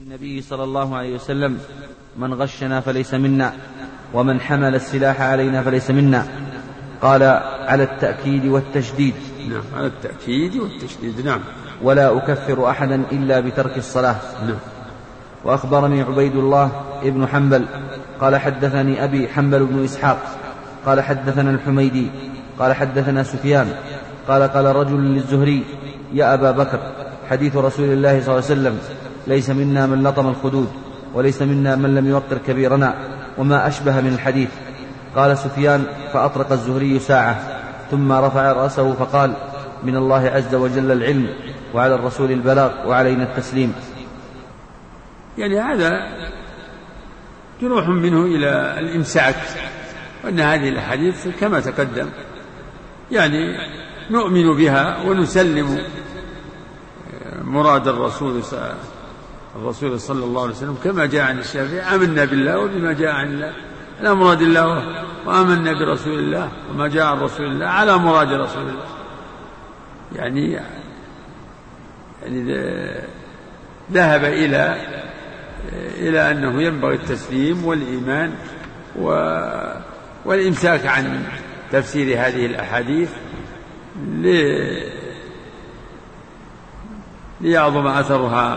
النبي صلى الله عليه وسلم: من غشنا فليس منا، ومن حمل السلاح علينا فليس منا. قال: على التأكيد والتشديد. نعم، على التأكيد والتشديد. نعم. ولا أكفر أحدا إلا بترك الصلاة. نعم. وأخبرني عبيد الله ابن حنبل قال: حدثني أبي حنبل بن إسحاق قال: حدثنا الحميدي قال: حدثنا سفيان قال: قال رجل للزهري: يا أبا بكر، حديث رسول الله صلى الله عليه وسلم: ليس منا من لطم الخدود، وليس منا من لم يوقر كبيرنا، وما أشبه من الحديث. قال سفيان: فأطرق الزهري ساعة، ثم رفع رأسه فقال: من الله عز وجل العلم، وعلى الرسول البلاغ، وعلينا التسليم. يعني هذا جروح منه إلى الإمساك، وأن هذه الحديث كما تقدم يعني نؤمن بها ونسلم مراد الرسول صلى الله عليه وسلم كما جاء عن الشافعي: آمنا بالله وبما جاء عن الله على مراد الله، وآمنا برسول الله وما جاء عن رسول الله على مراد رسول الله. يعني ذهب إلى أنه ينبغي التسليم والإيمان والإمساك عن تفسير هذه الأحاديث ليعظم أثرها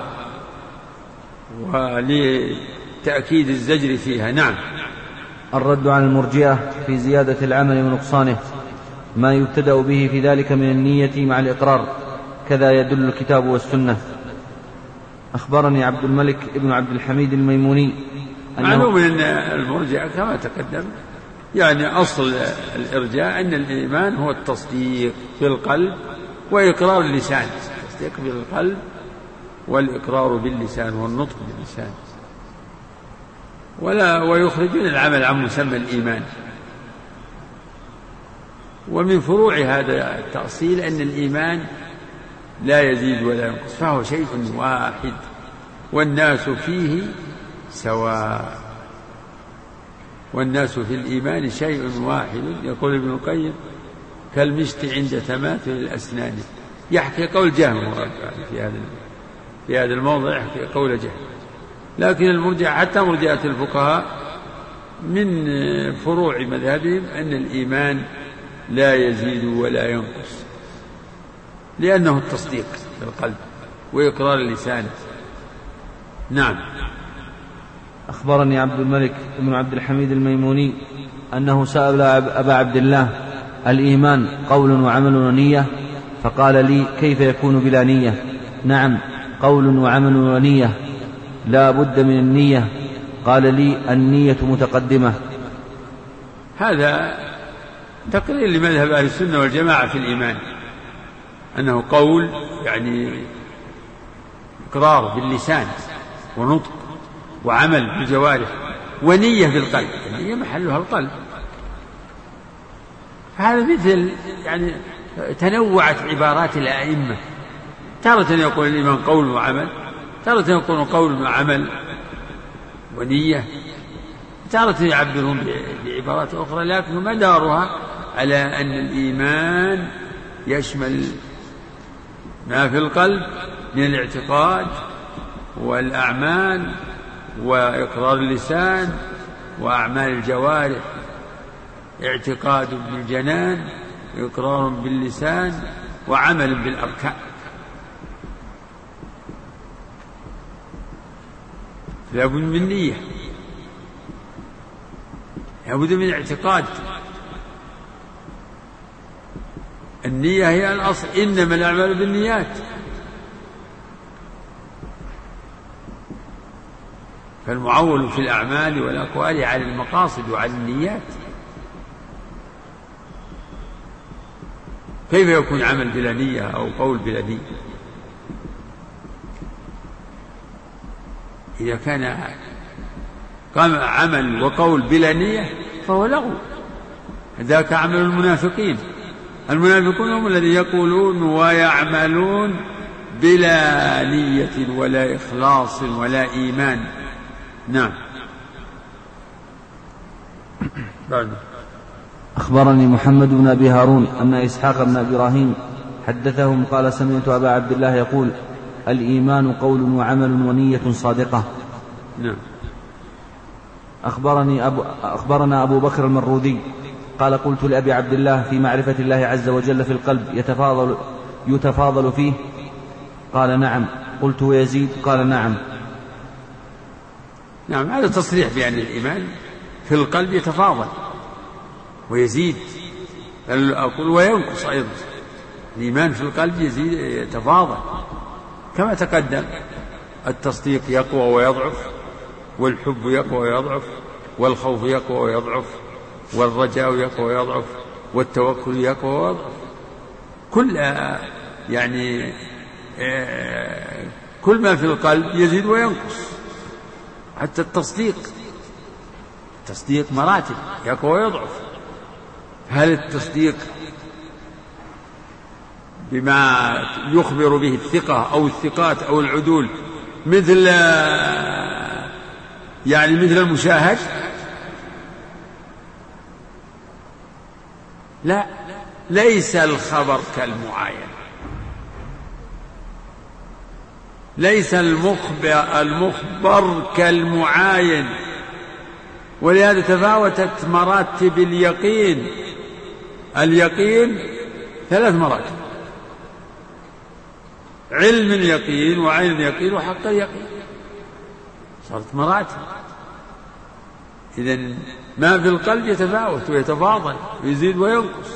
ولتأكيد الزجر فيها. نعم. الرد على المرجئة في زيادة العمل ونقصانه: ما يبتدأ به في ذلك من النية مع الإقرار، كذا يدل الكتاب والسنة. أخبرني عبد الملك ابن عبد الحميد الميموني معلوم أن المرجئة كما تقدم يعني أصل الإرجاء أن الإيمان هو التصديق بالقلب وإقرار اللسان، التصديق بالقلب والإقرار باللسان والنطق باللسان، ويخرجون العمل عن مسمى الإيمان. ومن فروع هذا التأصيل أن الإيمان لا يزيد ولا ينقص، فهو شيء واحد والناس فيه سواء، والناس في الإيمان شيء واحد. يقول ابن القيم: كالمشط عند تماثل الأسنان. يحكي قول جهم في هذا الموضع، يحكي قول جهم. لكن المرجئة حتى مرجئة الفقهاء من فروع مذهبهم أن الإيمان لا يزيد ولا ينقص، لأنه التصديق بالقلب وإقرار اللسان. نعم. أخبرني عبد الملك بن عبد الحميد الميموني أنه سأل أبا عبد الله: الإيمان قول وعمل ونية؟ فقال لي: كيف يكون بلا نية؟ نعم، قول وعمل ونية، لا بد من النية. قال لي: النية متقدمة. هذا تقرير لمذهب أهل السنة والجماعة في الإيمان، أنه قول يعني إقرار باللسان ونطق وعمل بالجوارح ونية في القلب، النية محلها القلب. هذا مثل يعني تنوعت عبارات الأئمة، تارة يقول الإيمان قول وعمل، تارة يقول قول وعمل ونية، تارة يعبرون بعبارات أخرى، لكن مدارها على أن الإيمان يشمل ما في القلب من الاعتقاد والأعمال وإقرار اللسان وأعمال الجوارح، اعتقاد بالجنان، إقرار باللسان، وعمل بالأركان. لا بد من نية، لا بد من اعتقاد. النية هي الأصل، إنما الأعمال بالنيات. فالمعول في الأعمال والأقوال على المقاصد وعلى النيات. كيف يكون عمل بلا نية أو قول بلا نية؟ إذا كان قام عمل وقول بلا نية فهو لغو، ذاك عمل المنافقين. المنافقون هم الذين يقولون ويعملون بلا نية ولا إخلاص ولا إيمان. نعم. بعد. أخبرني محمد بن أبي هارون أن إسحاق بن إبراهيم حدثهم قال: سمعت أبا عبد الله يقول: الإيمان قول وعمل ونية صادقة. نعم. أخبرنا أبو بكر المروذي قال قلت لأبي عبد الله في معرفة الله عز وجل في القلب يتفاضل فيه؟ قال نعم. قلت ويزيد؟ قال نعم. نعم، هذا تصريح بأن الإيمان في القلب يتفاضل ويزيد، أقول وينقص أيضا. الإيمان في القلب يزيد يتفاضل كما تقدم، التصديق يقوى ويضعف، والحب يقوى ويضعف، والخوف يقوى ويضعف، والرجاء يقوى ويضعف، والتوكل يقوى ويضعف. كل ما في القلب يزيد وينقص. حتى التصديق مراتب، يقوى ويضعف. هل التصديق بما يخبر به الثقة أو الثقات أو العدول مثل المشاهد؟ لا، ليس الخبر كالمعاين، ليس المخبر كالمعاين. ولهذا تفاوتت مراتب اليقين. اليقين 3 مراتب: علم اليقين، وعين اليقين، وحق اليقين. صارت مراتب. إذن ما في القلب يتفاوت ويتفاضل ويزيد وينقص.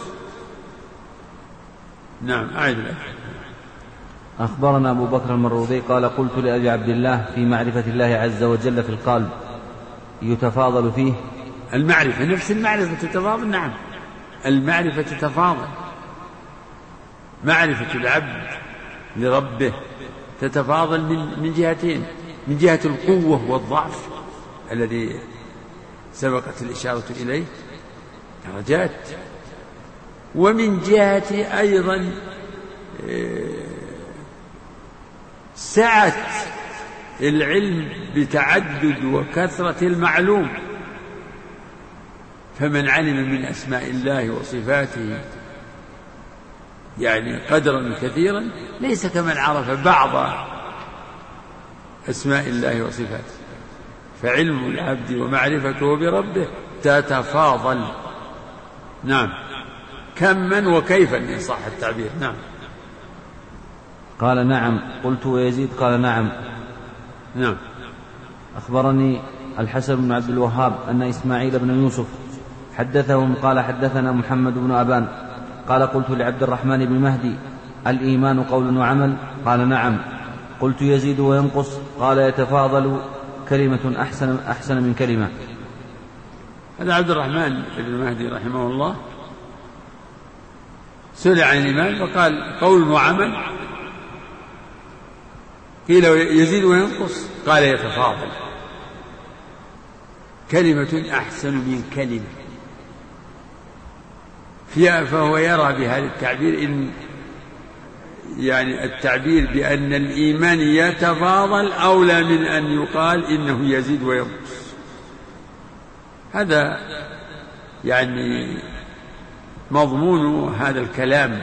نعم، أعيد لك. أخبرنا أبو بكر المروذي قال قلت لأبي عبد الله في معرفة الله عز وجل في القلب يتفاضل فيه؟ المعرفة، نفس المعرفة تتفاضل. نعم، المعرفة تتفاضل. معرفة العبد لربه تتفاضل من جهتين: من جهة القوة والضعف الذي سبقت الإشارة إليه، درجات، ومن جهة أيضا سعة العلم بتعدد وكثرة المعلوم. فمن علم من أسماء الله وصفاته قدرا كثيرا ليس كمن عرف بعض أسماء الله وصفاته. فعلم العبد ومعرفته بربه تتفاضل. نعم، كما وكيفا إن صح التعبير. نعم. قال نعم. قلت ويزيد؟ قال نعم. نعم. أخبرني الحسن بن عبد الوهاب أن إسماعيل بن يوسف حدثهم قال حدثنا محمد بن أبان قال قلت لعبد الرحمن بن مهدي الإيمان قول وعمل؟ قال نعم. قلت يزيد وينقص؟ قال يتفاضل كلمة أحسن من كلمة. هذا عبد الرحمن بن مهدي رحمه الله سئل عن الإيمان فقال قول وعمل. قيل يزيد وينقص؟ قال يتفاضل كلمة أحسن من كلمة. فهو يرى بهذا التعبير إن التعبير بأن الإيمان يتفاضل أولى من أن يقال إنه يزيد وينقص. هذا مضمون هذا الكلام.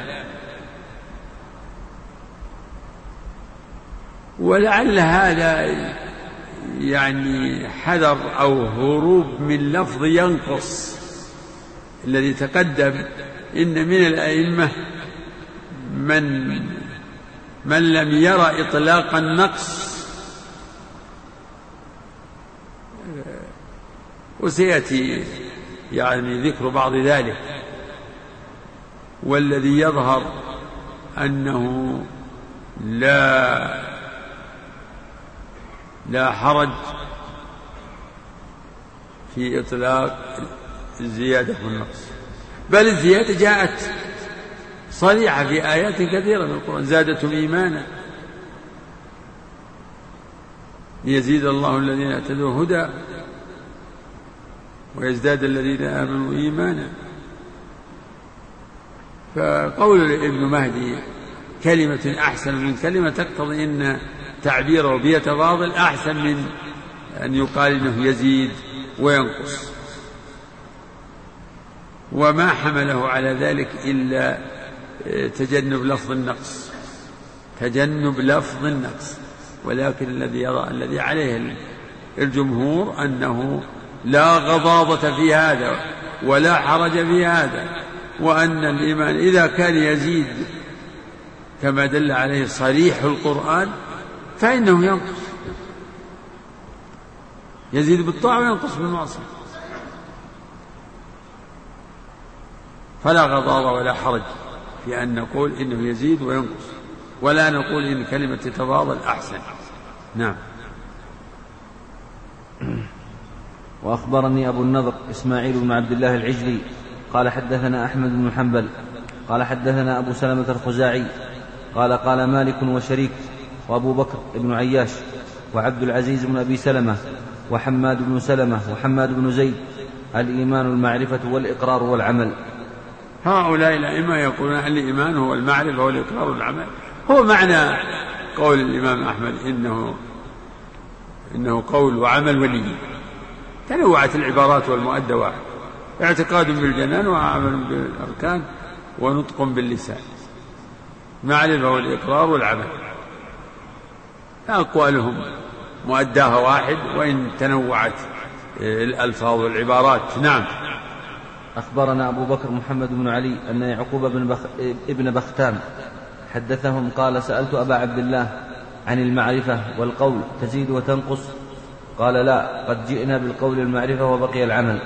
ولعل هذا حذر أو هروب من لفظ ينقص الذي تقدم. إن من الأئمة من لم يرى إطلاق النقص، وسيأتي ذكر بعض ذلك. والذي يظهر أنه لا حرج في إطلاق الزيادة والنقص، بل الزيادة جاءت صريحة في آيات كثيرة من القرآن: زادتهم إيمانا ليزيد الله الذين اهتدوا هدى ويزداد الذين آمنوا إيمانا. فقول ابن مهدي كلمة أحسن من كلمة تقتضي أن تعبيره بيتفاضل أحسن من أن يقال إنه يزيد وينقص. وما حمله على ذلك إلا تجنب لفظ النقص، تجنب لفظ النقص، ولكن الذي عليه الجمهور أنه لا غضاضة في هذا ولا حرج في هذا، وأن الإيمان إذا كان يزيد كما دل عليه صريح القرآن فإنه ينقص، يزيد بالطاعة وينقص بالمعصية، فلا غضاضة ولا حرج في أن نقول إنه يزيد وينقص، ولا نقول إن كلمة تتفاضل أحسن. نعم. وأخبرني أبو النضر إسماعيل بن عبد الله العجلي قال حدثنا أحمد بن حنبل قال حدثنا أبو سلمة الخزاعي قال مالك وشريك وأبو بكر بن عياش وعبد العزيز بن أبي سلمة وحماد بن سلمة وحماد بن زيد: الإيمان المعرفة والإقرار والعمل. هؤلاء الأئمة يقولون الإيمان هو المعرفة والإقرار والعمل، هو معنى قول الإمام أحمد إنه قول وعمل ونية، تنوعت العبارات والمؤدى واحد: اعتقاد بالجنان وعمل بالأركان ونطق باللسان، معرفة والإقرار والعمل، أقوالهم مؤداها واحد وإن تنوعت الألفاظ والعبارات. نعم. أخبرنا أبو بكر محمد بن علي أن يعقوب ابن بختام حدثهم قال: سألت أبا عبد الله عن المعرفة والقول تزيد وتنقص؟ قال: لا، قد جئنا بالقول المعرفة وبقي العمل.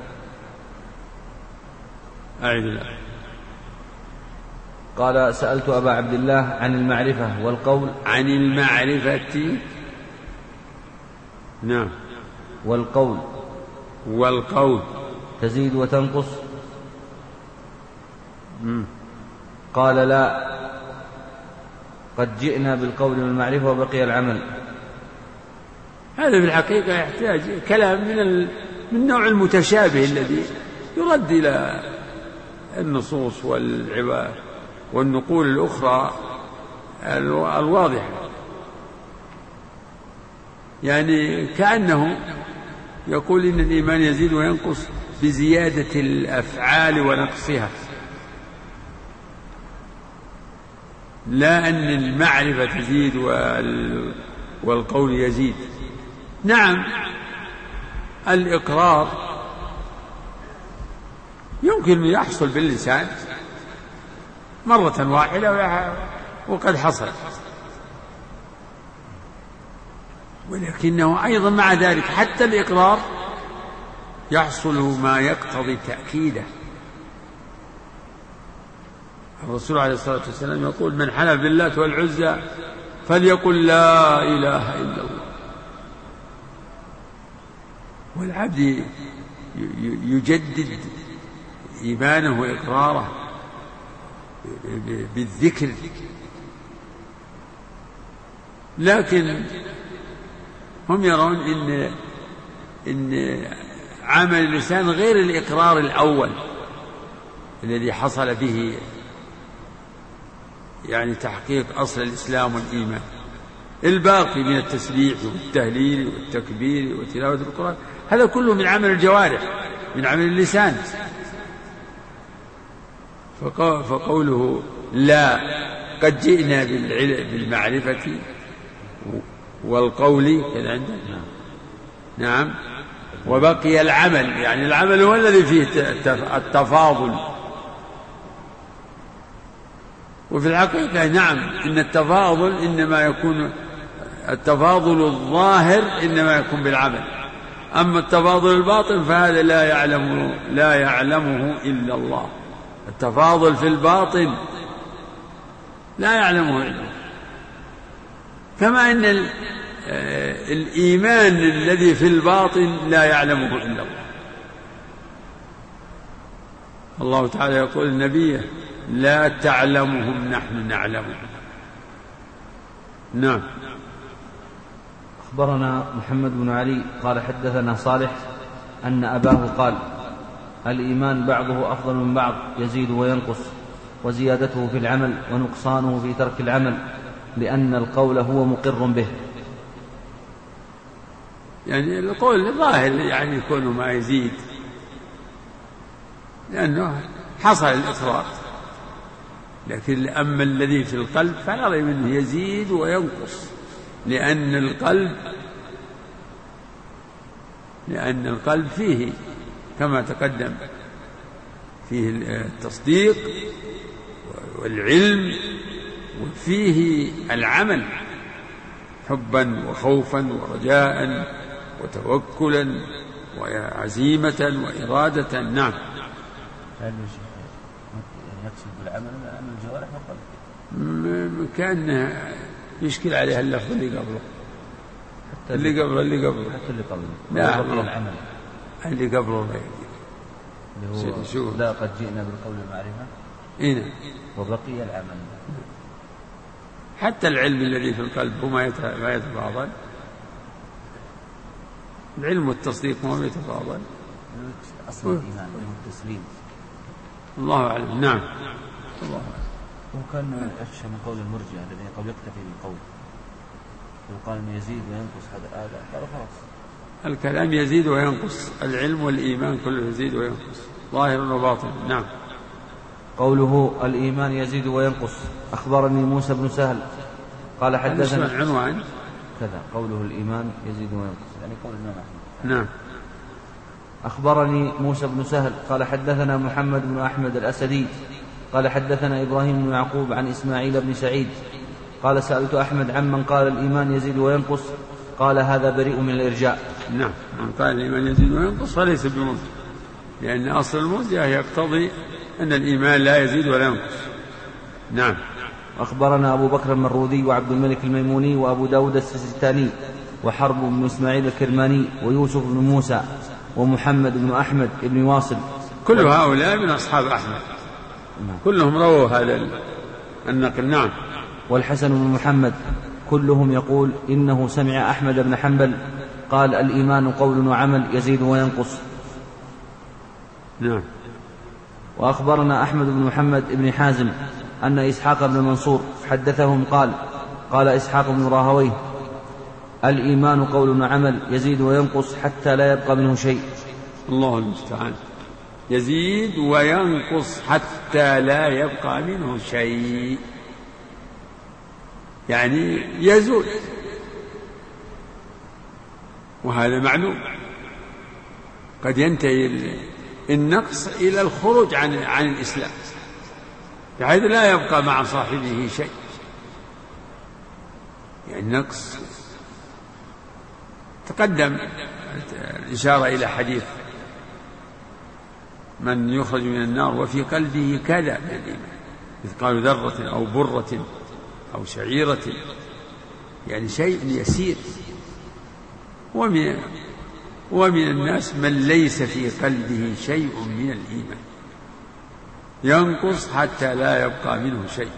أعيد الله. قال: سألت أبا عبد الله عن المعرفة والقول عن المعرفة. نعم. والقول تزيد وتنقص؟ قال: لا، قد جئنا بالقول والمعرفة وبقي العمل. هذا في الحقيقة يحتاج كلام من نوع المتشابه الذي يرد إلى النصوص والنقول الأخرى الواضحة، يعني كأنه يقول إن الإيمان يزيد وينقص بزيادة الأفعال ونقصها، لا أن المعرفة تزيد والقول يزيد. نعم، الإقرار يمكن أن يحصل باللسان مرة واحدة وقد حصل، ولكنه أيضا مع ذلك حتى الإقرار يحصل ما يقتضي تأكيده. الرسول عليه الصلاة والسلام يقول: من حلف باللات والعزى فليقل لا إله إلا الله. والعبد يجدد إيمانه وإقراره بالذكر، لكن هم يرون إن عمل اللسان غير الإقرار الأول الذي حصل به يعني تحقيق أصل الإسلام والإيمان. الباقي من التسبيح والتهليل والتكبير وتلاوة القرآن هذا كله من عمل الجوارح، من عمل اللسان. فقوله لا، قد جئنا بالمعرفة والقول كذا عندنا. نعم. وبقي العمل، يعني العمل هو الذي فيه التفاضل. وفي الحقيقة نعم، إن التفاضل إنما يكون التفاضل الظاهر إنما يكون بالعمل، أما التفاضل الباطن فهذا لا يعلمه إلا الله. التفاضل في الباطن لا يعلمه إلا الله، كما أن الإيمان الذي في الباطن لا يعلمه إلا الله. الله تعالى يقول النبي: لا تعلمهم نحن نعلمهم. نعم. أخبرنا محمد بن علي قال حدثنا صالح أن أباه قال: الإيمان بعضه أفضل من بعض، يزيد وينقص، وزيادته في العمل ونقصانه في ترك العمل، لأن القول هو مقر به. يعني القول ظاهر يعني يكون ما يزيد، لأنه حصل الإقرار، لكن أما الذي في القلب فلا ريب أنه يزيد وينقص، لأن القلب فيه كما تقدم فيه التصديق والعلم وفيه العمل، حبا وخوفا ورجاء وتوكلا وعزيمة وإرادة. نعم. هل يقصد بالعمل أن الجوارح والقلب؟ كان يشكل عليها اللفظ اللي قبله، اللي قبله حتى اللي قبله. لا، العمل اللي قبله هو لا قد جئنا بالقول المعرفة هنا وبقي العمل. حتى العلم الذي في القلب هو ما يتفاضل، العلم والتصديق ما يتفاضل، أصل الإيمان والتسليم. الله أعلم. نعم. الله أعلم. وكان أخشى من قول المرجئة الذين قد يكتفي بالقول وقال إنه يزيد وينقص، هذا قال خلاص الكلام يزيد وينقص، العلم والإيمان كله يزيد وينقص ظاهر وباطن. نعم. قوله الإيمان يزيد وينقص. أخبرني موسى بن سهل قال حدثنا عنوان كذا قوله الإيمان يزيد وينقص يعني قول الإمام أحمد. نعم. أخبرني موسى بن سهل قال حدثنا محمد بن أحمد الأسدي قال حدثنا إبراهيم بن يعقوب عن إسماعيل بن سعيد قال سألت أحمد عمن قال الإيمان يزيد وينقص قال هذا بريء من الإرجاء. نعم. من قال الإيمان يزيد وينقص فليس بمرجئ، لأن أصل المرجئة يقتضي أن الإيمان لا يزيد ولا ينقص. نعم. أخبرنا أبو بكر المروذي وعبد الملك الميموني وأبو داود السجستاني وحرب بن إسماعيل الكرماني ويوسف بن موسى ومحمد بن أحمد بن واصل، كل هؤلاء من أصحاب أحمد. كلهم رووا هذا النقل. نعم. والحسن بن محمد كلهم يقول إنه سمع أحمد بن حنبل قال الإيمان قول وعمل يزيد وينقص. نعم. وأخبرنا أحمد بن محمد بن حازم أن إسحاق بن منصور حدثهم قال إسحاق بن راهويه الإيمان قول وعمل يزيد وينقص حتى لا يبقى منه شيء. الله المستعان. يزيد وينقص حتى لا يبقى منه شيء، يعني يزول، وهذا معلوم. قد ينتهي النقص إلى الخروج عن الإسلام بحيث لا يبقى مع صاحبه شيء، يعني نقص. تقدم الإشارة إلى حديث من يخرج من النار وفي قلبه كذا من الإيمان، مثقال ذرة أو برة أو شعيرة، يعني شيء يسير. ومن الناس من ليس في قلبه شيء من الإيمان ينقص حتى لا يبقى منه شيء.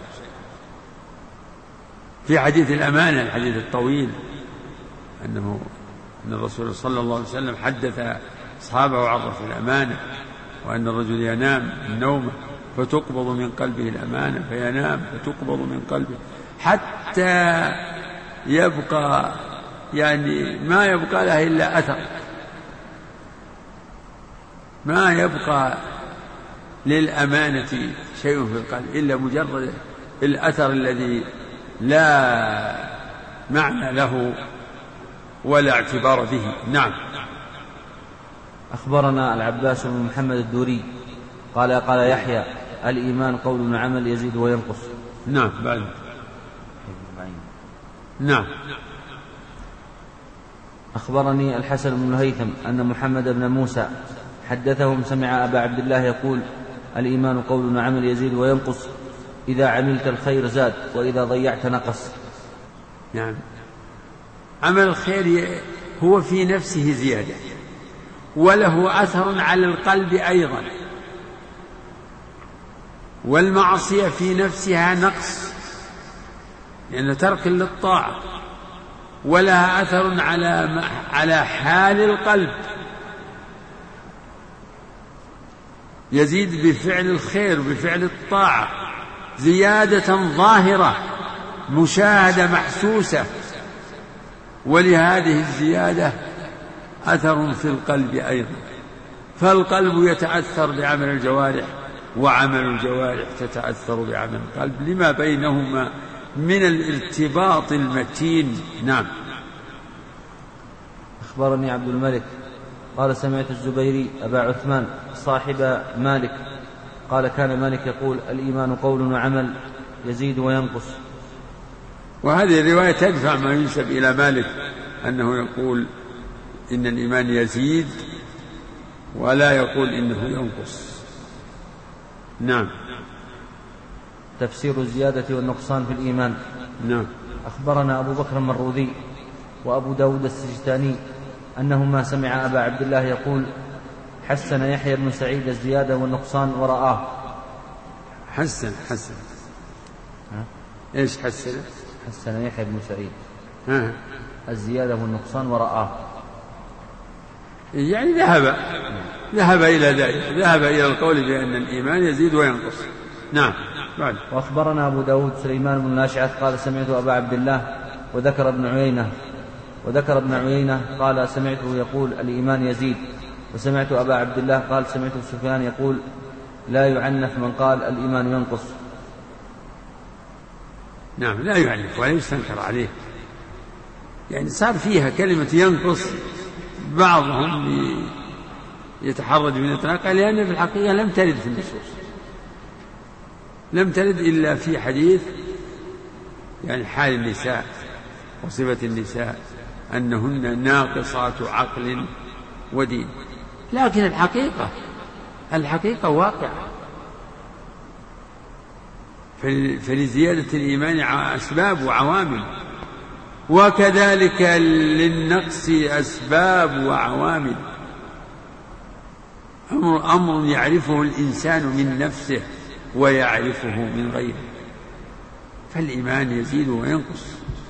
في حديث الأمانة، الحديث الطويل، أن الرسول صلى الله عليه وسلم حدث أصحابه وعرف الأمانة، وأن الرجل ينام النوم فتقبض من قلبه الأمانة فينام فتقبض من قلبه حتى يبقى، يعني ما يبقى له إلا أثر، ما يبقى للأمانة شيء في القلب إلا مجرد الأثر الذي لا معنى له ولا اعتبار به. نعم. أخبرنا العباس بن محمد الدوري قال يحيى الإيمان قول وعمل يزيد وينقص. نعم. بعد. نعم. أخبرني الحسن بن الهيثم أن محمد بن موسى حدثهم سمع أبا عبد الله يقول الإيمان قول وعمل يزيد وينقص، إذا عملت الخير زاد وإذا ضيعت نقص. نعم. عمل الخير هو في نفسه زيادة وله أثر على القلب أيضا، والمعصية في نفسها نقص لأن ترك للطاعة، ولها أثر على حال القلب، يزيد بفعل الخير بفعل الطاعة زيادة ظاهرة مشاهدة محسوسة، ولهذه الزيادة أثر في القلب أيضا، فالقلب يتأثر بعمل الجوارح وعمل الجوارح تتأثر بعمل القلب لما بينهما من الارتباط المتين. نعم. أخبرني عبد الملك قال سمعت الزبيري أبا عثمان صاحب مالك قال كان مالك يقول الإيمان قول وعمل يزيد وينقص. وهذه الرواية تدفع ما ينسب إلى مالك أنه يقول إن الإيمان يزيد ولا يقول إنه ينقص. نعم. تفسير الزيادة والنقصان في الإيمان. نعم. أخبرنا أبو بكر المروذي وأبو داود السجستاني أنهما سمع أبا عبد الله يقول حسن يحيى بن سعيد الزيادة والنقصان ورآه. حسن إيش حسن يحيى بن سعيد الزيادة والنقصان ورآه، يعني ذهب إلى ذلك، ذهب إلى القول بأن الإيمان يزيد وينقص. نعم. بعد. وأخبرنا أبو داود سليمان بن الأشعث قال سمعت أبا عبد الله وذكر ابن عيينة قال سمعته يقول الإيمان يزيد، وسمعت أبا عبد الله قال سمعت سفيان يقول لا يعنف من قال الإيمان ينقص. نعم، لا يعنف ولا يستنكر عليه، يعني صار فيها كلمة ينقص بعضهم يتحرج من إطلاقها، لأن في الحقيقة لم ترد في النصوص، لم ترد إلا في حديث يعني حال النساء وصفة النساء أنهن ناقصات عقل ودين، لكن الحقيقة واقعة. فلزيادة الإيمان أسباب وعوامل، وكذلك للنقص أسباب وعوامل. أمر يعرفه الإنسان من نفسه ويعرفه من غيره، فالإيمان يزيد وينقص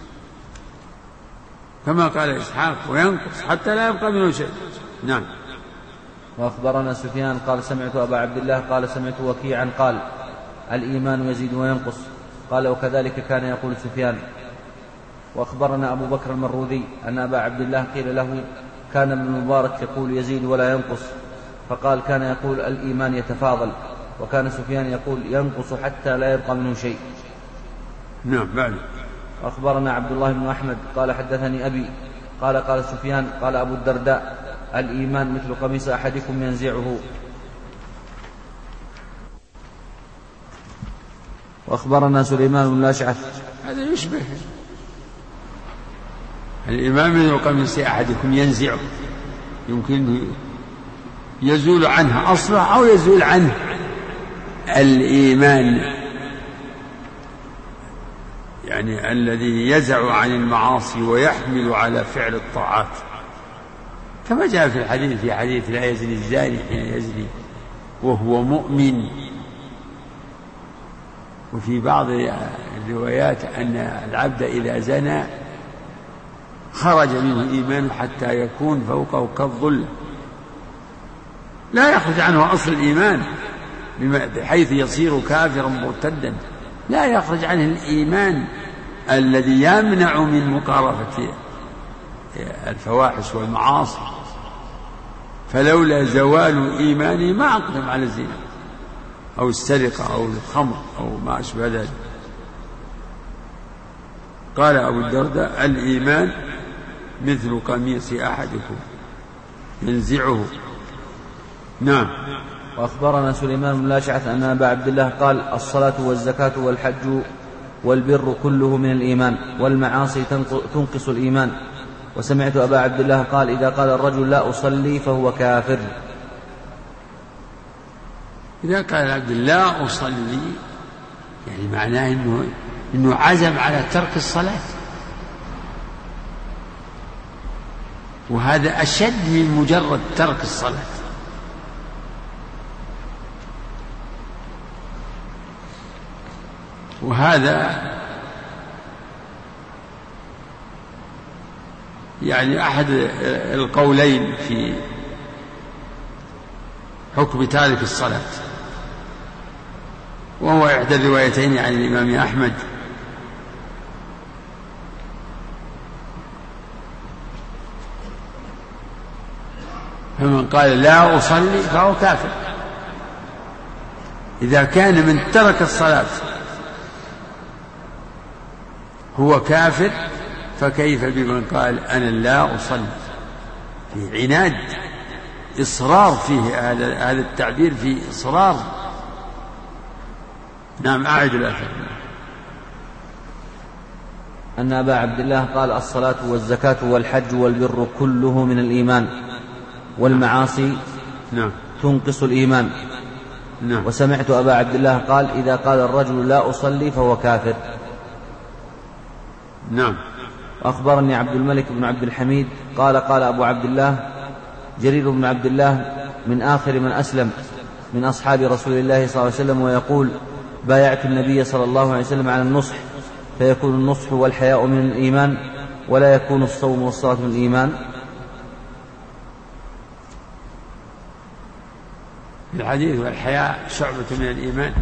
كما قال إسحاق وينقص حتى لا يبقى منه شيء. نعم. وأخبرنا سفيان قال سمعت أبا عبد الله قال سمعت وكيعا قال الإيمان يزيد وينقص، قال وكذلك كان يقول سفيان. وأخبرنا أبو بكر المروذي أن أبا عبد الله قيل له كان ابن المبارك يقول يزيد ولا ينقص، فقال كان يقول الإيمان يتفاضل، وكان سفيان يقول ينقص حتى لا يبقى منه شيء. نعم. بعد. أخبرنا عبد الله بن أحمد قال حدثني أبي قال سفيان قال أبو الدرداء الإيمان مثل قميص أحدكم ينزعه. وأخبرنا سليمان بن الأشعث هذا يشبه الإيمان مثل قميص أحدكم ينزعه، يمكن يزول عنه أصله أو يزول عنه الإيمان، يعني الذي يزع عن المعاصي ويحمل على فعل الطاعات، كما جاء في الحديث في حديث لا يزني الزاني حين يزني وهو مؤمن. وفي بعض الروايات أن العبد إذا زنى خرج منه إيمانه حتى يكون فوقه كالظل، لا يخرج عنه أصل الإيمان بحيث يصير كافرا مرتدا، لا يخرج عنه الإيمان الذي يمنع من مقارفة الفواحش والمعاصي، فلولا زوال إيمانه ما أقدم على الزنا أو السرقة أو الخمر أو ما أشبه ذلك. قال أبو الدرداء الإيمان مثل قميص أحدكم ينزعه. نعم. وأخبرنا سليمان بن الأشعث أن أبا عبد الله قال الصلاة والزكاة والحج والبر كله من الإيمان، والمعاصي تنقص الإيمان. وسمعت أبا عبد الله قال إذا قال الرجل لا أصلي فهو كافر. إذا قال عبد لا أصلي يعني معناه إنه عزم على ترك الصلاة، وهذا أشد من مجرد ترك الصلاة. وهذا يعني أحد القولين في حكم تارك الصلاة، وهو إحدى الروايتين عن الإمام أحمد. فمن قال لا أصلي فهو كافر، إذا كان من ترك الصلاة هو كافر، فكيف بمن قال أنا لا أصلي؟ في عناد، إصرار فيه، هذا التعبير فيه إصرار. نعم، أعد الأثر. أن أبا عبد الله قال الصلاة والزكاة والحج والبر كله من الإيمان، والمعاصي تنقص الإيمان. وسمعت أبا عبد الله قال إذا قال الرجل لا أصلي فهو كافر. وأخبرني عبد الملك بن عبد الحميد قال قال أبو عبد الله جرير بن عبد الله من آخر من أسلم من أصحاب رسول الله صلى الله عليه وسلم، ويقول بايعت النبي صلى الله عليه وسلم على النصح، فيكون النصح والحياء من الإيمان، ولا يكون الصوم والصلاة من الإيمان. الحديث والحياء شعبة من الإيمان.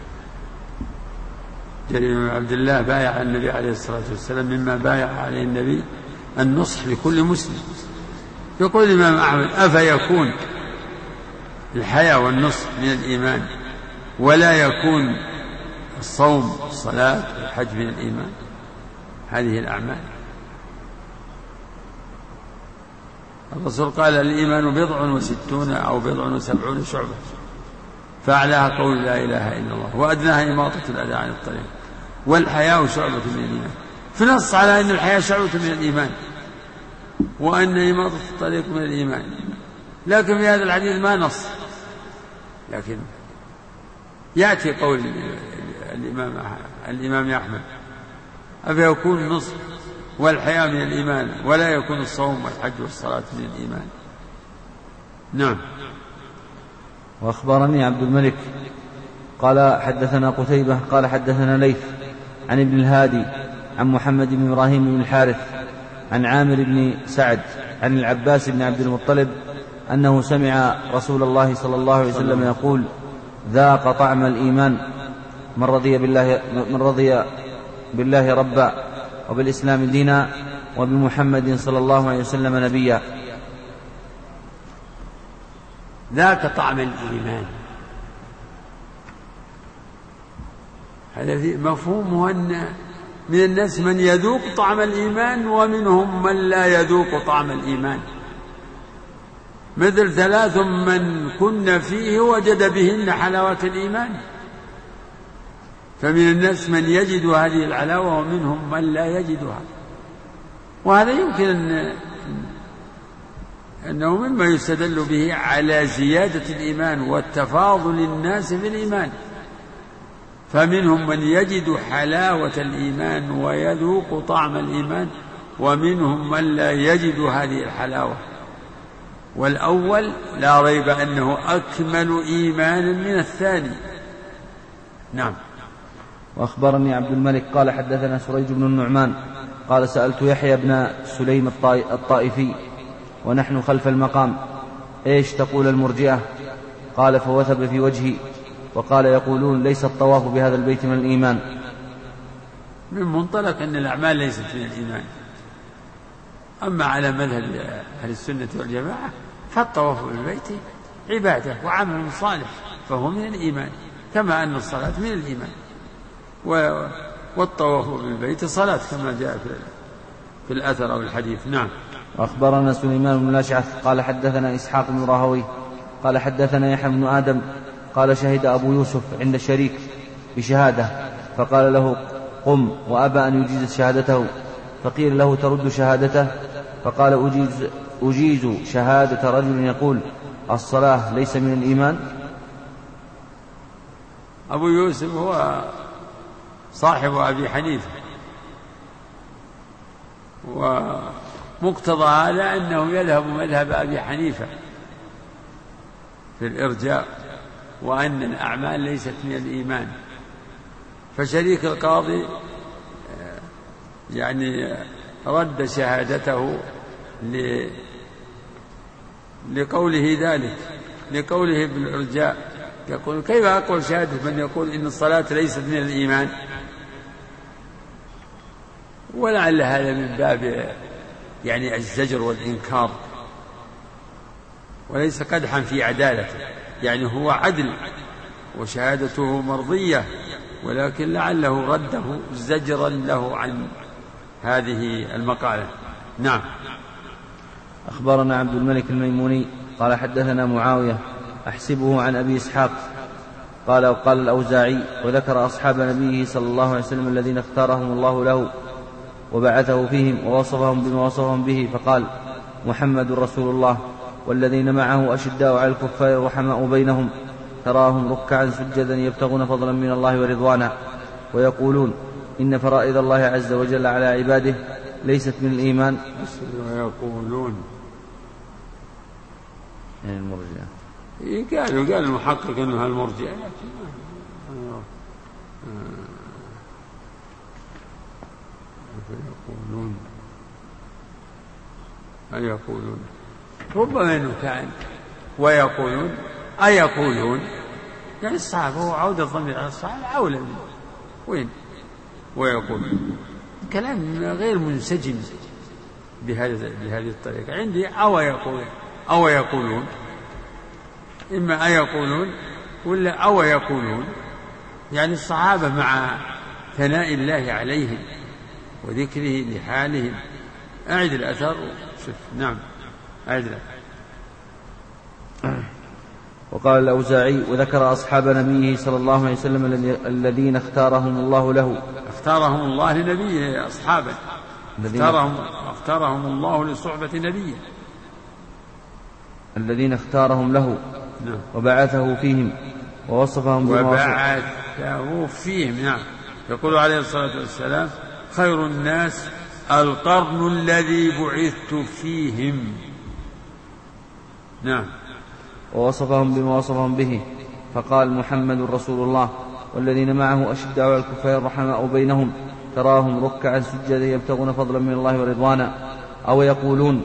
جرير بن عبد الله بايع النبي عليه الصلاة والسلام مما بايع عليه النبي النصح لكل مسلم. يقول الإمام أحمد أفيكون الحياء والنصح من الإيمان ولا يكون الصوم والصلاة والحج من الإيمان؟ هذه الأعمال. الرسول قال الإيمان 67 أو 70 شعبة، فأعلاها قول لا إله إلا الله، وأدناها إماطة الأذى عن الطريق، والحياء شعبة من الإيمان. فنص على أن الحياء شعبة من الإيمان، وأن إماطة الطريق من الإيمان، لكن في هذا الحديث ما نص. لكن يأتي قول الإمام أحمد أفيكون النصح والحياء من الإيمان ولا يكون الصوم والحج والصلاة من الإيمان. نعم. وأخبرني عبد الملك قال حدثنا قتيبة قال حدثنا ليث عن ابن الهادي عن محمد بن إبراهيم بن الحارث عن عامر بن سعد عن العباس بن عبد المطلب أنه سمع رسول الله صلى الله عليه وسلم يقول ذاق طعم الإيمان من رضي بالله ربا وبالإسلام دينا وبمحمد صلى الله عليه وسلم نبيا. ذاك طعم الإيمان، هذا مفهومه أن من الناس من يذوق طعم الإيمان ومنهم من لا يذوق طعم الإيمان. مثل 3 من كن فيه وجد بهن حلاوة الإيمان. فمن الناس من يجد هذه العلاوة ومنهم من لا يجدها، وهذا يمكن أنه مما يستدل به على زيادة الإيمان والتفاضل الناس في الإيمان. فمنهم من يجد حلاوة الإيمان ويذوق طعم الإيمان، ومنهم من لا يجد هذه الحلاوة. والأول لا ريب أنه أكمل إيمانا من الثاني. نعم. وأخبرني عبد الملك قال حدثنا سريج بن النعمان قال سألت يحيى بن سليم الطائفي ونحن خلف المقام إيش تقول المرجئة؟ قال فوثب في وجهي وقال يقولون ليس الطواف بهذا البيت من الإيمان. من منطلق أن الأعمال ليست من الإيمان. أما على مذهب أهل السنة والجماعة فالطواف بالبيت عبادة وعمل صالح فهو من الإيمان، كما أن الصلاة من الإيمان، والطواف بالبيت صلاة كما جاء في الأثر أو الحديث. نعم. وأخبرنا سليمان بن الأشعث قال حدثنا إسحاق بن راهوي قال حدثنا يحيى بن آدم قال شهد أبو يوسف عند شريك بشهادة فقال له قم، وأبى أن يجيز شهادته، فقيل له ترد شهادته، فقال أجيز شهادة رجل يقول الصلاة ليس من الإيمان. أبو يوسف هو صاحب أبي حنيفة، ومقتضى هذا أنه يذهب مذهب أبي حنيفة في الإرجاء، وأن الأعمال ليست من الإيمان. فشريك القاضي يعني رد شهادته لقوله ذلك، لقوله بالإرجاء. يقول كيف أقول شهادة من يقول إن الصلاة ليست من الإيمان؟ ولعل هذا من باب يعني الزجر والإنكار، وليس قدحا في عدالته، يعني هو عدل وشهادته مرضية، ولكن لعله رده زجرا له عن هذه المقالة. نعم. أخبرنا عبد الملك الميموني قال حدثنا معاوية أحسبه عن أبي إسحاق قال وقال الأوزاعي وذكر أصحاب نبيه صلى الله عليه وسلم الذين اختارهم الله له وبعثه فيهم ووصفهم بما وصفهم به، فقال محمد رسول الله والذين معه أشداء على الكفار رحماء بينهم تراهم ركعا سجدا يبتغون فضلا من الله ورضوانا ويقولون إن فرائض الله عز وجل على عباده ليست من الإيمان. ويقولون يعني المرجئة قال المحقق أنها المرجئة، يقولون ربما أنه كان ويقولون أيقولون يعني الصحابة، هو عودة الضمير على الصحابة أولى وين ويقولون كلام غير منسجم بهذه الطريقة. عندي أو يقولون إما أيقولون ولا أو يقولون، يعني الصحابة مع ثناء الله عليهم وذكره لحالهم. أعد الأثر شوف. نعم أعد الأثر. وقال الأوزاعي وذكر أصحاب نبيه صلى الله عليه وسلم الذين اختارهم الله له. اختارهم الله لنبيه أصحابه، اختارهم الله لصحبة نبيه الذين اختارهم له وبعثه فيهم ووصفهم وبعثه فيهم. نعم. يقول عليه الصلاة والسلام خير الناس القرن الذي بعثت فيهم. نعم. ووصفهم بما وصفهم به، فقال محمد رسول الله والذين معه أشداء على الكفار رحماء بينهم تراهم ركعا سجدا يبتغون فضلا من الله ورضوانا أو يقولون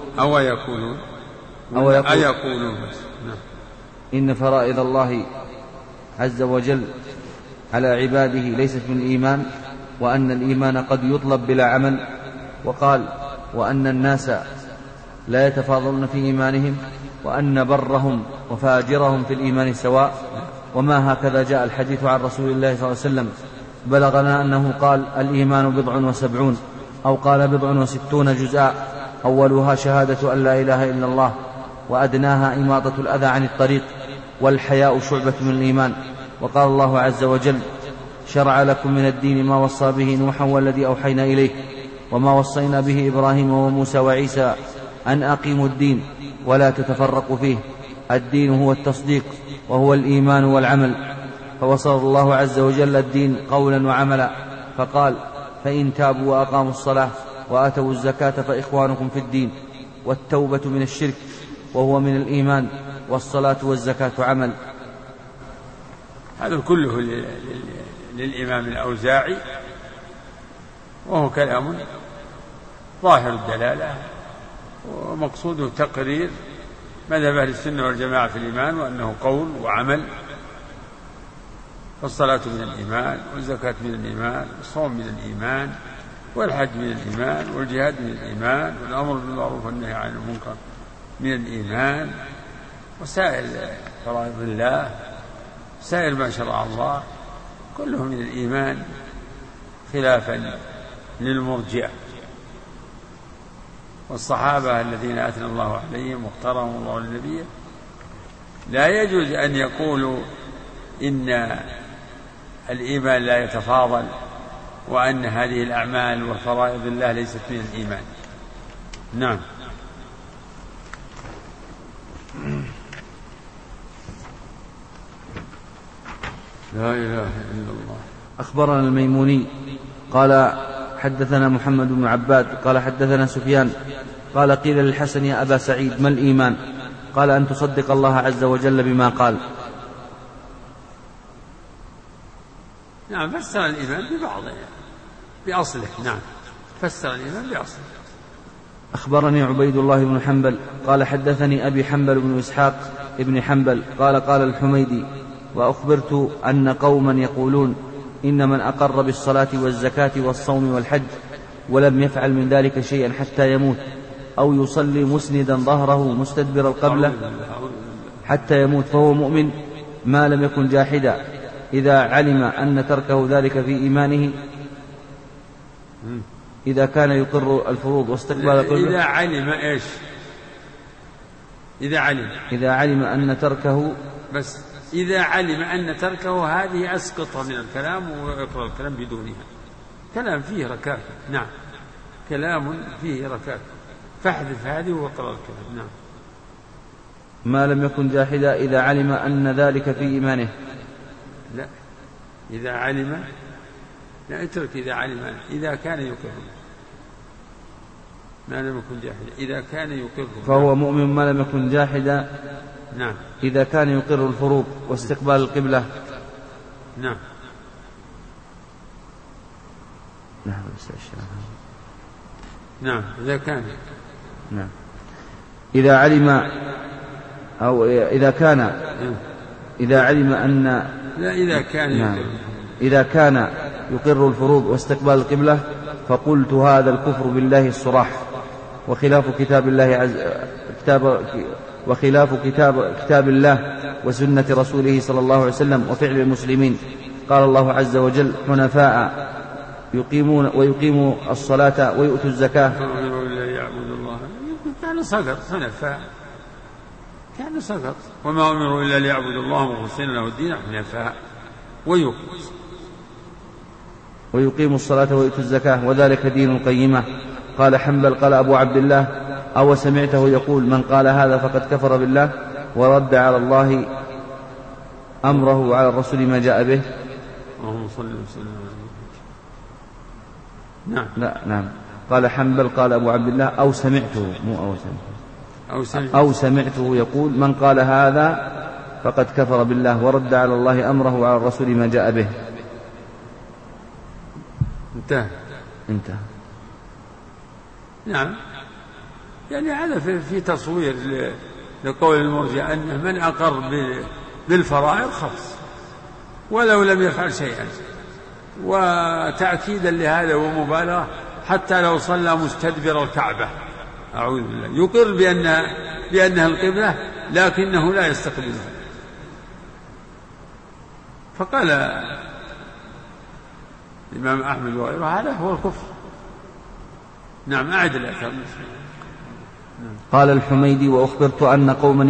إن فرائض الله عز وجل على عباده ليست من الإيمان، وأن الإيمان قد يطلب بلا عمل. وقال وأن الناس لا يتفاضلون في إيمانهم، وأن برهم وفاجرهم في الإيمان سواء. وما هكذا جاء الحديث عن رسول الله صلى الله عليه وسلم. بلغنا أنه قال الإيمان 70 أو قال 60 جزءا، أولها شهادة أن لا إله إلا الله، وأدناها إماطة الأذى عن الطريق، والحياء شعبة من الإيمان. وقال الله عز وجل شرع لكم من الدين ما وصى به نوحا والذي أوحينا إليه وما وصينا به إبراهيم وموسى وعيسى أن أقيموا الدين ولا تتفرقوا فيه. الدين هو التصديق وهو الإيمان والعمل. فوصل الله عز وجل الدين قولا وعملا، فقال فإن تابوا وأقاموا الصلاة وآتوا الزكاة فإخوانكم في الدين. والتوبة من الشرك وهو من الإيمان، والصلاة والزكاة عمل. هذا كله للإمام الأوزاعي، وهو كلام ظاهر الدلالة، ومقصوده تقرير مذهب أهل السنة والجماعة في الإيمان، وأنه قول وعمل. فالصلاة من الإيمان، والزكاة من الإيمان، والصوم من الإيمان، والحج من الإيمان، والجهاد من الإيمان، والأمر بالمعروف والنهي عن المنكر من الإيمان، وسائر فرائض الله، سائر ما شرع الله كله من الإيمان، خلافا للمرجئة. والصحابة الذين أثنى الله عليهم واختارهم الله لنبيه لا يجوز أن يقولوا إن الإيمان لا يتفاضل، وأن هذه الأعمال وفرائض الله ليست من الإيمان. نعم. لا إله إلا الله. أخبرنا الميموني قال حدثنا محمد بن عباد قال حدثنا سفيان قال قيل للحسن يا أبا سعيد ما الإيمان؟ قال أن تصدق الله عز وجل بما قال. نعم. فسر الإيمان ببعضه بأصله. نعم. فسر الإيمان بأصله. أخبرني عبيد الله بن حنبل قال حدثني أبي حنبل بن إسحاق ابن حنبل قال الحميدي وأخبرت أن قوما يقولون إن من أقر بالصلاة والزكاة والصوم والحج ولم يفعل من ذلك شيئا حتى يموت، أو يصلي مسندا ظهره مستدبر القبلة حتى يموت، فهو مؤمن ما لم يكن جاحدا، إذا علم أن تركه ذلك في إيمانه إذا كان يقر الفروض واستقبال القبلة. إذا علم إيش؟ إذا علم أن تركه، بس إذا علم أن تركه هذه أسقطها من الكلام ويقرأ الكلام بدونها. كلام فيه ركاكة، نعم، كلام فيه ركاكة، فاحذف هذه واقرأ الكلام. نعم. ما لم يكن جاحدا إذا علم أن ذلك في إيمانه. لا، إذا علم، لا اترك إذا علم، إذا كان يقر. ما لم يكن جاحدا إذا كان يقر فهو مؤمن ما لم يكن جاحدا. نعم. إذا كان يقر الفروض واستقبال القبلة. نعم. نعم. إذا كان، نعم، إذا علم أو إذا كان، إذا علم أن، لا، إذا كان، نعم، إذا كان يقر الفروض واستقبال القبلة فقلت هذا الكفر بالله الصراح وخلاف كتاب الله وخلاف كتاب الله وسنة رسوله صلى الله عليه وسلم وفعل المسلمين. قال الله عز وجل حنفاء ويقيموا الصلاة ويؤتوا الزكاة. كان سقط حنفاء، كان سقط. وما أمروا إلا ليعبدوا الله مخلصين له الدين حنفاء ويقيموا الصلاة ويؤتوا الزكاة وذلك دين القيمة. قال حنبل قال أبو عبد الله أو سمعته يقول من قال هذا فقد كفر بالله ورد على الله أمره وعلى الرسول ما جاء به. اللهم صل وسلم. نعم. لا، نعم. قال حنبل قال أبو عبد الله أو سمعته، مو أو سمعته يقول من قال هذا فقد كفر بالله ورد على الله أمره وعلى الرسول ما جاء به. انتهى. نعم. يعني هذا في تصوير لقول المرجئة أن من أقر بالفرائض خلص ولو لم يفعل شيئا، وتأكيدا لهذا ومبالغة حتى لو صلى مستدبر الكعبة أعوذ بالله يقر بأنها القبلة لكنه لا يستقبلها. فقال الإمام أحمد وغيره هذا هو الكفر. نعم. أعد الأثر. قال الحميدي وأخبرت أن قوما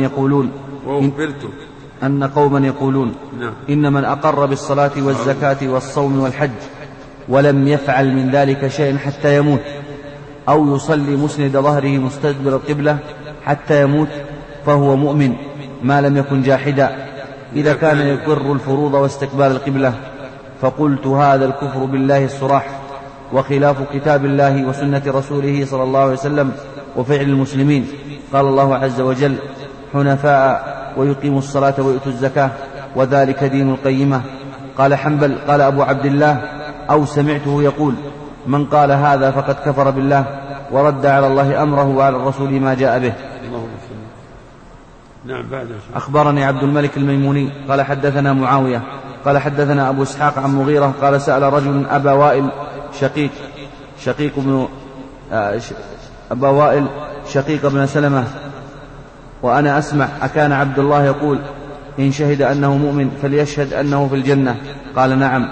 يقولون نعم. إن من أقر بالصلاة والزكاة والصوم والحج ولم يفعل من ذلك شيئا حتى يموت أو يصلي مسند ظهره مستدبر القبلة حتى يموت فهو مؤمن ما لم يكن جاحدا إذا كان يقر الفروض واستقبال القبلة. فقلت هذا الكفر بالله الصراح وخلاف كتاب الله وسنة رسوله صلى الله عليه وسلم وفعل المسلمين. قال الله عز وجل حنفاء ويقيموا الصلاة ويؤتوا الزكاة وذلك دين القيمة. قال حنبل قال أبو عبد الله أو سمعته يقول من قال هذا فقد كفر بالله ورد على الله أمره وعلى الرسول ما جاء به. نعم. أخبرني عبد الملك الميموني قال حدثنا معاوية قال حدثنا أبو إسحاق عن مغيرة قال سأل رجل أبا وائل شقيق بن سلمة وأنا أسمع أكان عبد الله يقول إن شهد أنه مؤمن فليشهد أنه في الجنة؟ قال نعم.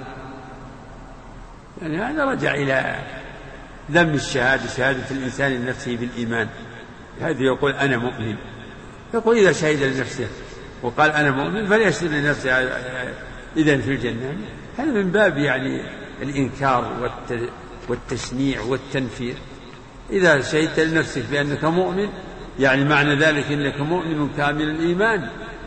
يعني هذا رجع إلى ذم الشهادة، شهادة الإنسان لنفسه بالإيمان. هذا يقول أنا مؤمن، يقول إذا شهد لنفسه وقال أنا مؤمن فليشهد لنفسه إذن في الجنة. هذا من باب يعني الإنكار والتشنيع والتنفير. إذا شهدت لنفسك بأنك مؤمن يعني معنى ذلك أنك مؤمن كامل الإيمان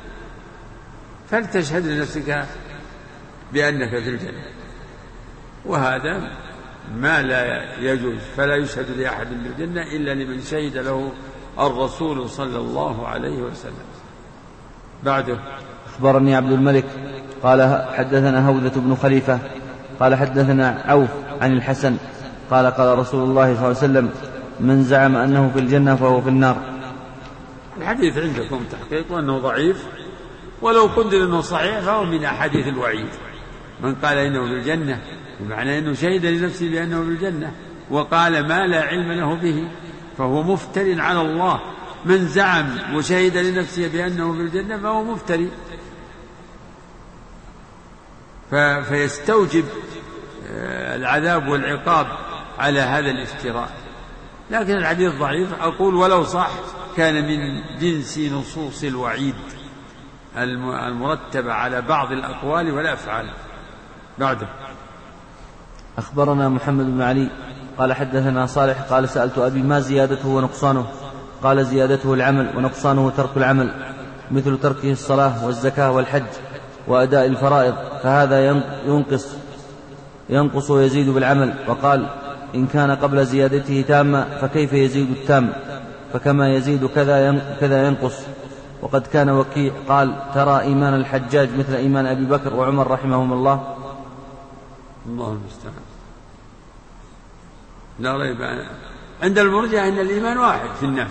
فلتشهد لنفسك بأنك في الجنة. وهذا ما لا يجوز، فلا يشهد لأحد بالجنة إلا لمن شهد له الرسول صلى الله عليه وسلم. بعده أخبرني عبد الملك قال حدثنا هوذة بن خليفة قال حدثنا عوف عن الحسن قال قال رسول الله صلى الله عليه وسلم من زعم أنه في الجنة فهو في النار. الحديث عندكم تحقيق أنه ضعيف، ولو قدر أنه صحيح فهو من أحاديث الوعيد. من قال إنه في الجنة بمعنى أنه شهد لنفسه بأنه في الجنة وقال ما لا علم له به فهو مفتر على الله. من زعم وشهد لنفسه بأنه في الجنة فهو مفتري. فيستوجب العذاب والعقاب على هذا الافتراء. لكن الحديث ضعيف، أقول ولو صح كان من جنس نصوص الوعيد المرتبة على بعض الأقوال والأفعال. بعده أخبرنا محمد بن علي قال حدثنا صالح قال سألت أبي ما زيادته ونقصانه؟ قال زيادته العمل ونقصانه ترك العمل، مثل تركه الصلاة والزكاة والحج وأداء الفرائض، فهذا ينقص ويزيد بالعمل. وقال إن كان قبل زيادته تامة فكيف يزيد التام؟ فكما يزيد كذا ينقص. وقد كان وكيع قال ترى إيمان الحجاج مثل إيمان أبي بكر وعمر رحمهم الله. الله المستعان. لا ريب عند المرجئة أن الإيمان واحد في الناس،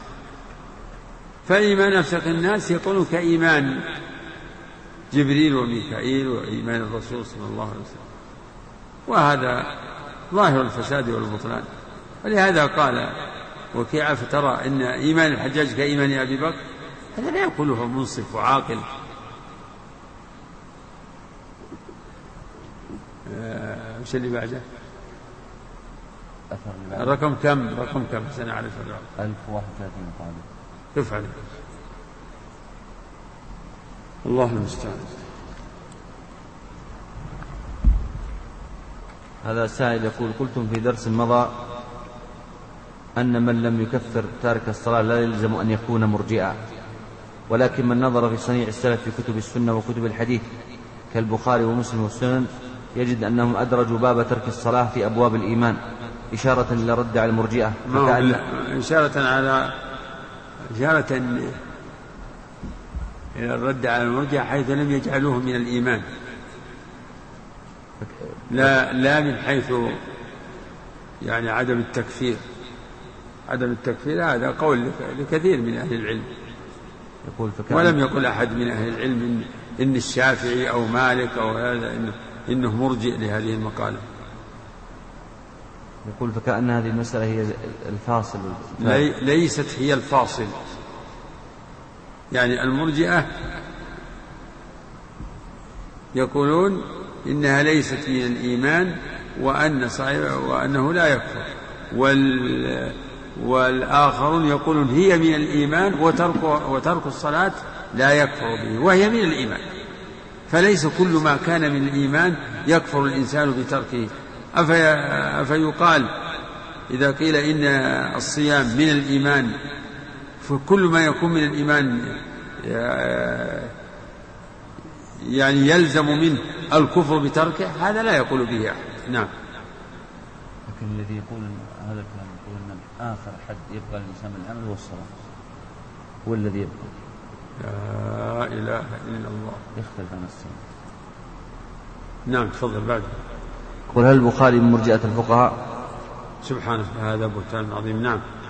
فإيمان أفسق الناس يكون كإيمان جبريل وميكائيل وإيمان الرسول صلى الله عليه وسلم، وهذا ظاهر الفساد والبطلان. ولهذا قال وكيع فترى إن إيمان الحجاج كإيمان أبي بكر، هذا لا يقوله منصف وعاقل. وش اللي بعده؟ رقم كم سنعرف 1031 قال كيف عليه. الله المستعان. هذا سائل يقول قلتم في درس مضى أن من لم يكفر تارك الصلاة لا يلزم أن يكون مرجئا، ولكن من نظر في صنيع السلف في كتب السنة وكتب الحديث كالبخاري ومسلم والسنن يجد أنهم أدرجوا باب ترك الصلاة في أبواب الإيمان، إشارة إلى الرد على المرجئة، إشارة إلى الرد على المرجئة حيث لم يجعلوه من الإيمان، لا من حيث يعني عدم التكفير. عدم التكفير هذا قول لكثير من أهل العلم، ولم يقل أحد من أهل العلم إن الشافعي أو مالك أو هذا إنه مرجئ لهذه المقالة. يقول فكأن هذه المسألة هي الفاصل. ليست هي الفاصل، يعني المرجئة يقولون إنها ليست من الإيمان وأنه لا يكفر، والآخرون يقولون هي من الإيمان وترك الصلاة لا يكفر به، وهي من الإيمان. فليس كل ما كان من الإيمان يكفر الإنسان بتركه. أفيقال إذا قيل إن الصيام من الإيمان فكل ما يكون من الإيمان يعني يلزم منه الكفر بتركه؟ هذا لا يقول به أحد. نعم. لكن الذي يقول هذا الكلام يقول أن آخر حد يبقى الإنسان من العمل هو الصلاة، هو الذي يبقى. لا إله إلا الله. يختلف عن الصلاة. نعم تفضل بعد. قل هل البخاري من مرجئة الفقهاء؟ سبحانه هذا بهتان عظيم. نعم.